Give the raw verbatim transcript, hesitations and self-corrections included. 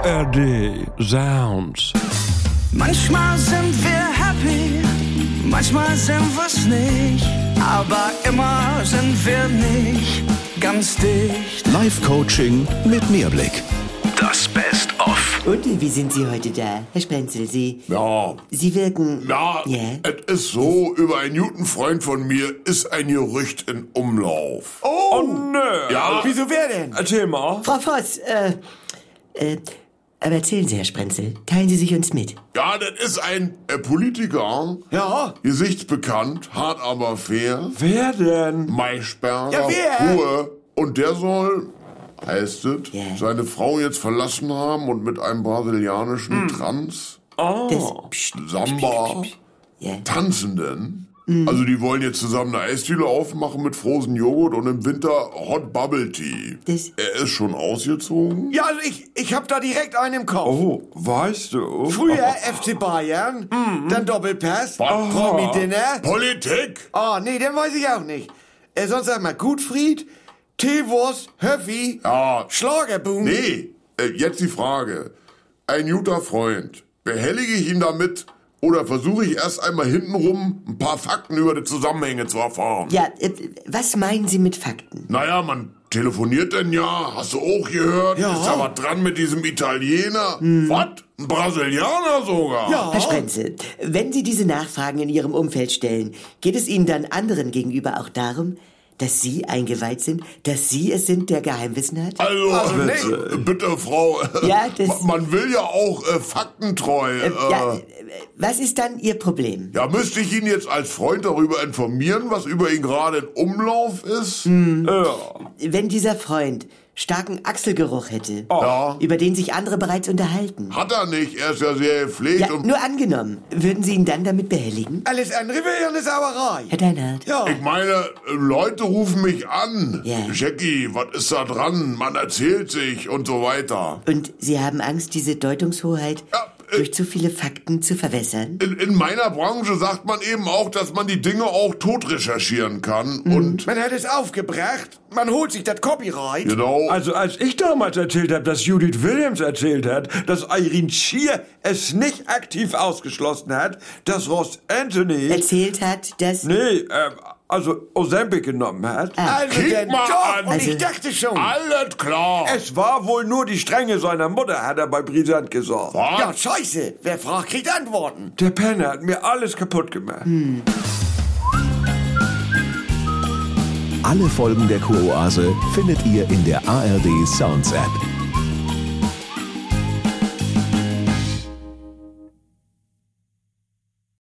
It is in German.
R D Sounds. Manchmal sind wir happy, manchmal sind wir's nicht, aber immer sind wir nicht ganz dicht. Live-Coaching mit Mehrblick. Das Best-of. Und wie sind Sie heute da, Herr Sprenzel? Sie, Ja, Sie wirken... ja, Ja? es ist so, über einen guten Freund von mir ist ein Gerücht in Umlauf. Oh, nö. Ja, Wieso wer denn? Erzähl mal. Frau Voss, äh, äh, aber erzählen Sie, Herr Sprenzel, teilen Sie sich uns mit. ja, das ist ein äh, Politiker, Ja. gesichtsbekannt, hart aber fair, Wer denn? Maischberger, Ja, wer? Ruhe, und der soll, heißt es, Ja. seine Frau jetzt verlassen haben und mit einem brasilianischen Trans, Das, pst, Samba, ja. Tanzenden. Also die wollen jetzt zusammen eine Eisdiele aufmachen mit Frozen Joghurt und im Winter Hot Bubble Tea. Das- Er ist schon ausgezogen. Ja, also ich, ich hab da direkt einen im Kopf. Oh, weißt du? Früher F C Bayern, dann Doppelpass, Was? Promi-Dinner. Politik! Ah, nee, den weiß ich auch nicht. Äh, sonst sag mal Gutfried, Teewurst, Höffi, Ja, Schlagerboom. nee, äh, jetzt die Frage. Ein guter Freund, behellige ich ihn damit oder versuche ich erst einmal hintenrum ein paar Fakten über die Zusammenhänge zu erfahren? Ja, äh, was meinen Sie mit Fakten? Naja, man telefoniert denn ja, hast du auch gehört? Ja. Ist da was dran mit diesem Italiener? Was? Ein Brasilianer sogar? Ja. Herr Sprenzel, wenn Sie diese Nachfragen in Ihrem Umfeld stellen, geht es Ihnen dann anderen gegenüber auch darum, dass Sie eingeweiht sind, dass Sie es sind, der Geheimwissen hat? Also, Also, nee. äh, bitte, Frau, äh, Ja, das- ma- man will ja auch äh, faktentreu. Äh, Ja, äh, was ist dann Ihr Problem? ja, müsste ich ihn jetzt als Freund darüber informieren, was über ihn gerade in Umlauf ist? Wenn dieser Freund starken Achselgeruch hätte, Ja. über den sich andere bereits unterhalten. Hat er nicht, er ist ja sehr gepflegt Ja, und... nur angenommen, würden Sie ihn dann damit behelligen? Alles andere wäre eine Sauerei. Herr Deinhardt? Ja. Ich meine, äh, Leute rufen mich an. Ja. Jackie, was ist da dran? Man erzählt sich und so weiter. Und Sie haben Angst, diese Deutungshoheit Ja, äh, durch zu viele Fakten zu verwässern? In, in meiner Branche sagt man eben auch, dass man die Dinge auch tot recherchieren kann. Und Man hat es aufgebracht, man holt sich das Copyright. genau, Also als ich damals erzählt habe, dass Judith Williams erzählt hat, dass Irene Shear es nicht aktiv ausgeschlossen hat, dass Ross Anthony... Erzählt hat, dass... nee, äh, also Ozempic genommen hat. Also Kick denn mal doch, an. und ich Also- dachte schon. alles klar. Es war wohl nur die Strenge seiner Mutter, hat er bei Brisant gesagt. Was? Ja, scheiße, wer fragt, kriegt Antworten. Der Penner hat mir alles kaputt gemacht. Alle Folgen der Kuroase findet ihr in der A R D Sounds App.